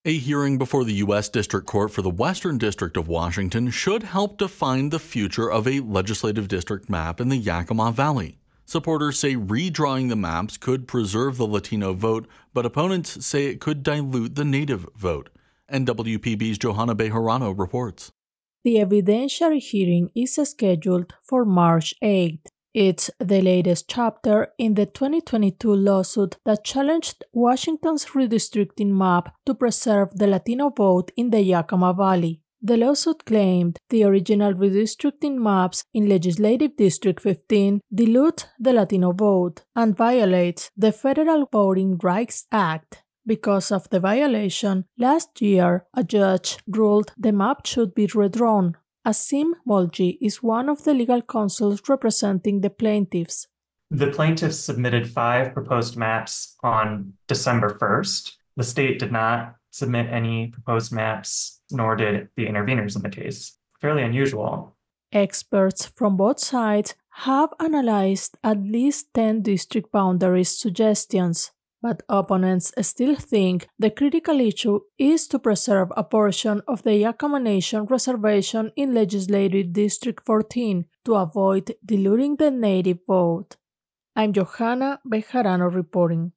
A hearing before the U.S. District Court for the Western District of Washington should help define the future of a legislative district map in the Yakima Valley. Supporters say redrawing the maps could preserve the Latino vote, but opponents say it could dilute the Native vote. NWPB's Johanna Bejarano reports. The evidentiary hearing is scheduled for March 8th. It's the latest chapter in the 2022 lawsuit that challenged Washington's redistricting map to preserve the Latino vote in the Yakima Valley. The lawsuit claimed the original redistricting maps in Legislative District 15 dilute the Latino vote and violates the Federal Voting Rights Act. Because of the violation, last year a judge ruled the map should be redrawn. Asim Molji is one of the legal counsels representing the plaintiffs. The plaintiffs submitted 5 proposed maps on December 1st. The state did not submit any proposed maps, nor did the interveners in the case. Fairly unusual. Experts from both sides have analyzed at least 10 district boundaries suggestions, but opponents still think the critical issue is to preserve a portion of the Yakama Nation reservation in Legislative District 14 to avoid diluting the Native vote. I'm Johanna Bejarano reporting.